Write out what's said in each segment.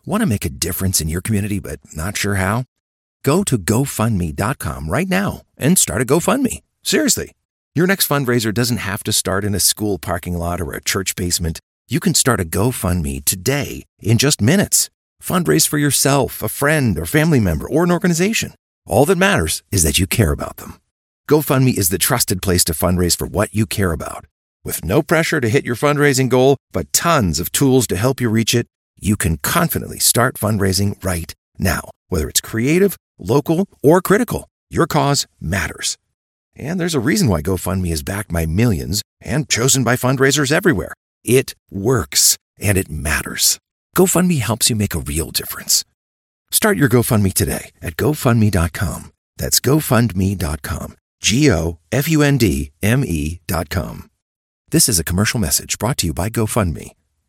Want to make a difference in your community but not sure how? Go to GoFundMe.com right now and start a GoFundMe. Seriously. Your next fundraiser doesn't have to start in a school parking lot or a church basement. You can start a GoFundMe today in just minutes. Fundraise for yourself, a friend or family member, or an organization. All that matters is that you care about them. GoFundMe is the trusted place to fundraise for what you care about. With no pressure to hit your fundraising goal, but tons of tools to help you reach it, you can confidently start fundraising right now. Whether it's creative, local, or critical, your cause matters. And there's a reason why GoFundMe is backed by millions and chosen by fundraisers everywhere. It works, and it matters. GoFundMe helps you make a real difference. Start your GoFundMe today at GoFundMe.com. That's GoFundMe.com. GoFundMe.com. This is a commercial message brought to you by GoFundMe.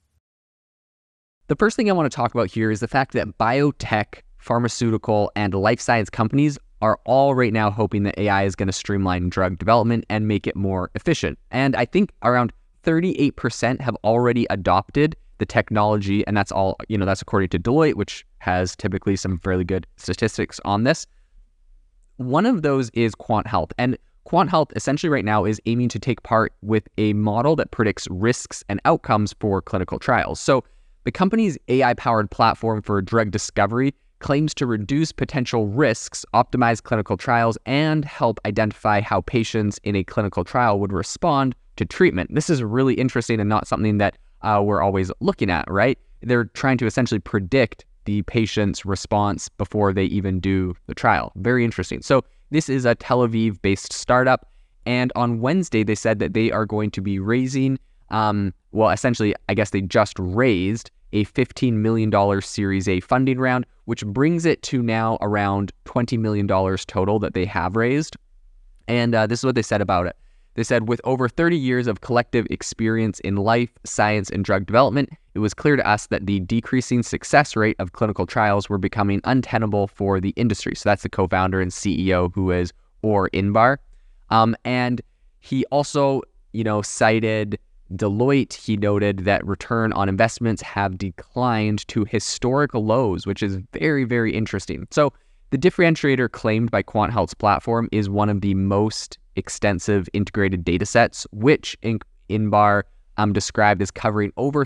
The first thing I want to talk about here is the fact that biotech, pharmaceutical, and life science companies are all right now hoping that AI is going to streamline drug development and make it more efficient. And I think around 38% have already adopted the technology, and that's all, that's according to Deloitte, which has typically some fairly good statistics on this. One of those is Quant Health, and Quant Health essentially right now is aiming to take part with a model that predicts risks and outcomes for clinical trials. So the company's AI-powered platform for drug discovery claims to reduce potential risks, optimize clinical trials, and help identify how patients in a clinical trial would respond to treatment. This is really interesting and not something that we're always looking at, right? They're trying to essentially predict the patient's response before they even do the trial. Very interesting. So this is a Tel Aviv-based startup, and on Wednesday they said that they are going to be raising, essentially, I guess they just raised a $15 million Series A funding round, which brings it to now around $20 million total that they have raised. And this is what they said about it. They said, with over 30 years of collective experience in life, science, and drug development, it was clear to us that the decreasing success rate of clinical trials were becoming untenable for the industry. So that's the co-founder and CEO, who is Or Inbar. And he also, cited Deloitte. He noted that return on investments have declined to historical lows, which is very, very interesting. So the differentiator claimed by Quant Health's platform is one of the most extensive integrated data sets, which Inbar described as covering over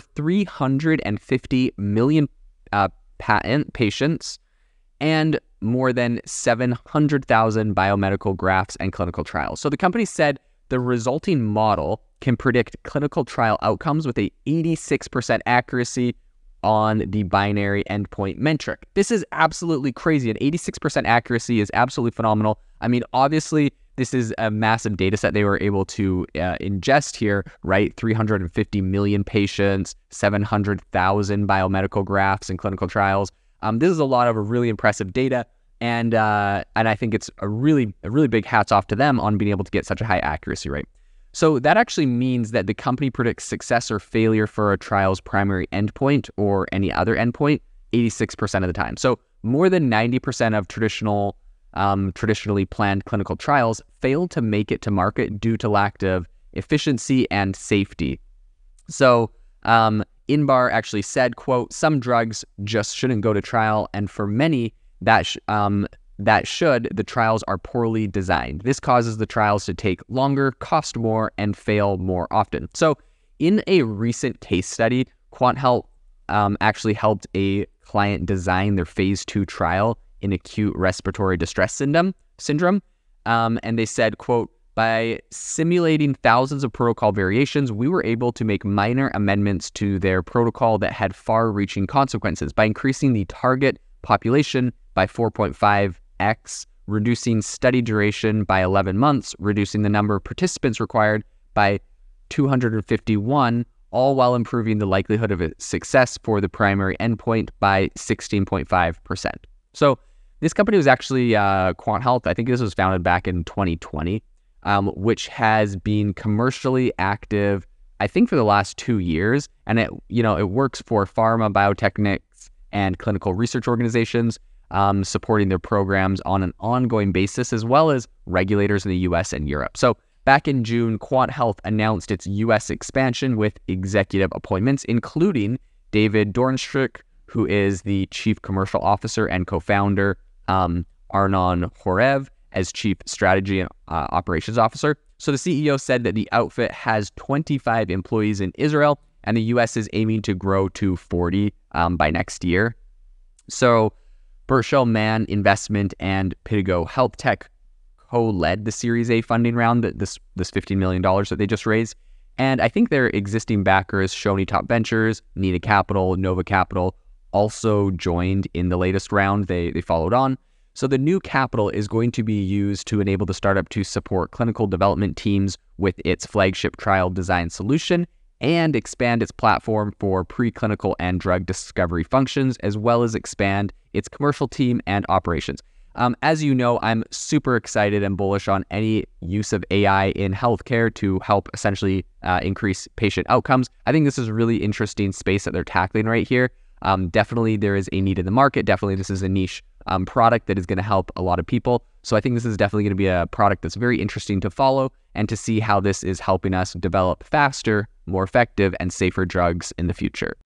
350 million patent patients and more than 700,000 biomedical graphs and clinical trials. So the company said the resulting model can predict clinical trial outcomes with a 86% accuracy on the binary endpoint metric. This is absolutely crazy. An 86% accuracy is absolutely phenomenal. I mean, obviously, this is a massive data set they were able to ingest here, right? 350 million patients, 700,000 biomedical graphs and clinical trials. This is a lot of really impressive data, and I think it's a really big hats off to them on being able to get such a high accuracy rate. So that actually means that the company predicts success or failure for a trial's primary endpoint or any other endpoint 86% of the time. So more than 90% of traditionally planned clinical trials fail to make it to market due to lack of efficiency and safety. So Inbar actually said, quote, "Some drugs just shouldn't go to trial, and for many the trials are poorly designed. This causes the trials to take longer, cost more, and fail more often." So in a recent case study, Quant Health actually helped a client design their phase 2 trial in acute respiratory distress syndrome. And they said, quote, "By simulating thousands of protocol variations, we were able to make minor amendments to their protocol that had far-reaching consequences by increasing the target population by 4.5x, reducing study duration by 11 months, reducing the number of participants required by 251, all while improving the likelihood of success for the primary endpoint by 16.5%. So this company was actually Quant Health. I think this was founded back in 2020, which has been commercially active, I think, for the last 2 years. And it works for pharma, biotechnics, and clinical research organizations, supporting their programs on an ongoing basis, as well as regulators in the US and Europe. So back in June, Quant Health announced its US expansion with executive appointments, including David Dornstruck, who is the chief commercial officer and co-founder, Arnon Horev as chief strategy and operations officer. So the CEO said that the outfit has 25 employees in Israel, and the U.S. is aiming to grow to 40 by next year. So Berkshire Mann Investment and Pidigo Health Tech co-led the Series A funding round, this $15 million that they just raised. And I think their existing backers, Shoney Top Ventures, Nina Capital, Nova Capital, also joined in the latest round. They followed on. So the new capital is going to be used to enable the startup to support clinical development teams with its flagship trial design solution and expand its platform for preclinical and drug discovery functions, as well as expand its commercial team and operations. As you know, I'm super excited and bullish on any use of AI in healthcare to help essentially increase patient outcomes. I think this is a really interesting space that they're tackling right here. Definitely there is a need in the market. Definitely this is a niche product that is going to help a lot of people. So I think this is definitely going to be a product that's very interesting to follow and to see how this is helping us develop faster, more effective, and safer drugs in the future.